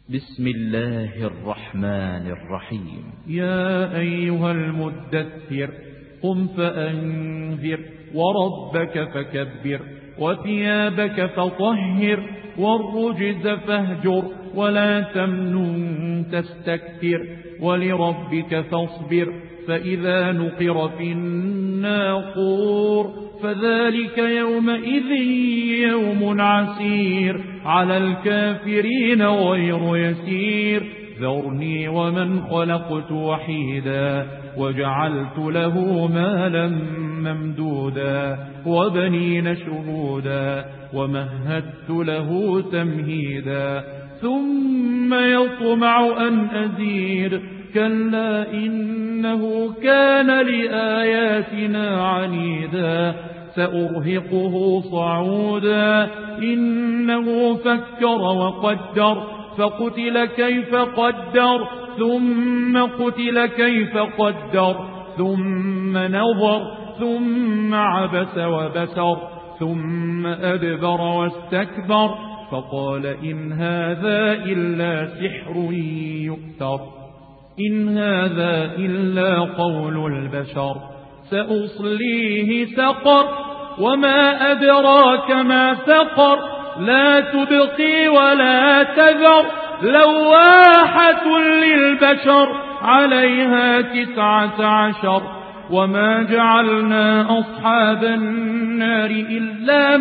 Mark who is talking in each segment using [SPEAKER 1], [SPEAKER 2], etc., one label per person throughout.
[SPEAKER 1] بسم الله الرحمن الرحيم.
[SPEAKER 2] يا أيها المدثر قم فأنذر وربك فكبر وثيابك فطهر والرجز فاهجر ولا تمنن تستكثر ولربك فاصبر فإذا نقر في الناقور فذلك يومئذ يوم عسير على الكافرين غير يسير ذرني ومن خلقت وحيدا وجعلت له مالا ممدودا وبنين شهودا ومهدت له تمهيدا ثم يطمع أن أزيد كلا إنه كان لآياتنا عنيدا سأرهقه صعودا إنه فكر وقدر فقتل كيف قدر ثم قتل كيف قدر ثم نظر ثم عبس وبسر ثم أدبر واستكبر فقال إن هذا إلا سحر يؤثر إن هذا إلا قول البشر سأصليه سقر وما أدراك ما سقر لا تبقي ولا تذر لواحة للبشر عليها 19 وما جعلنا أصحاب النار إلا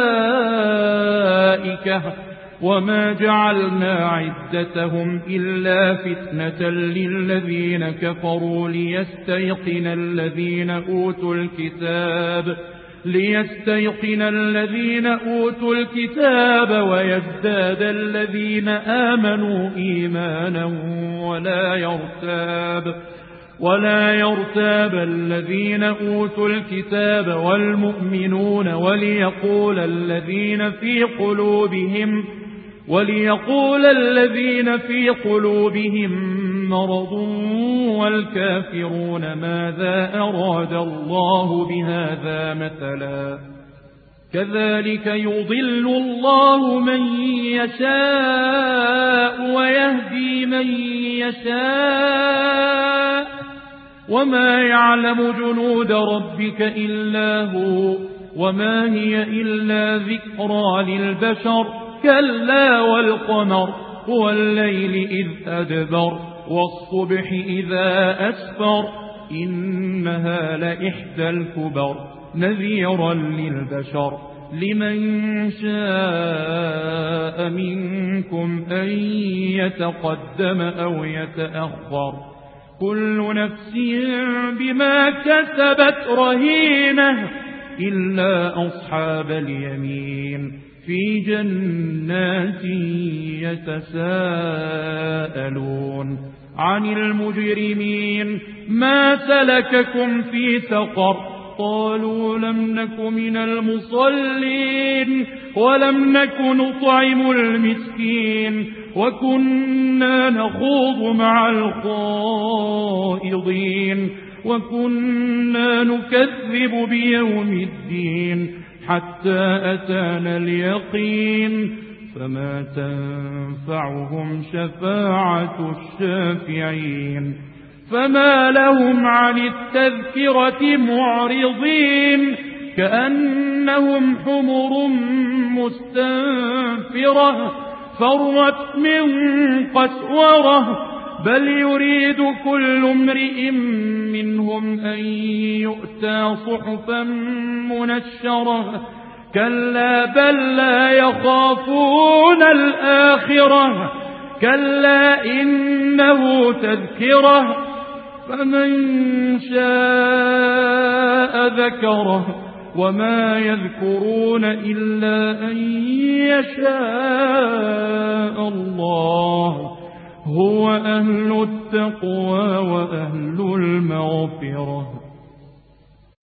[SPEAKER 2] ملائكة وما جعلنا عدتهم إلا فتنة للذين كفروا ليستيقن الذين أوتوا الكتاب ويزداد الذين آمنوا إيمانا ولا يرتاب الذين أوتوا الكتاب والمؤمنون وليقول الذين في قلوبهم مرض والكافرون ماذا أراد الله بهذا مثلا كذلك يضل الله من يشاء ويهدي من يشاء وما يعلم جنود ربك إلا هو وما هي إلا ذكرى للبشر كلا والقمر والليل إذ أدبر والصبح إذا أسفر إنها لإحدى الكبر نذيرا للبشر لمن شاء منكم أن يتقدم أو يتأخر كل نفس بما كسبت رهينة إلا أصحاب اليمين في جنات يتساءلون عن المجرمين ما سلككم في سقر قالوا لم نك من المصلين ولم نك نطعم المسكين وكنا نخوض مع الخائضين وكنا نكذب بيوم الدين حتى أتانا اليقين فما تنفعهم شفاعة الشافعين فما لهم عن التذكرة معرضين كأنهم حمر مستنفرة فرت من قسورة بل يريد كل امرئ منهم أن يؤتى صحفا منشرة كلا بل لا يخافون الآخرة كلا إنه تذكرة فمن شاء ذكره وما يذكرون إلا أن يشاء الله هو أهل التقوى وأهل المغفرة